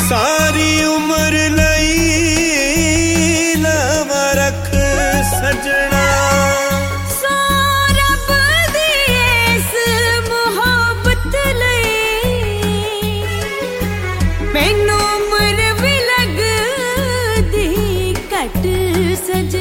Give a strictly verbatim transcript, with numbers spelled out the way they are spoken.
सारी उम्र लई नाम रख सजना सो रब दी इस मुहब्बत लई मैनू उम्र भी लगदी घट सजना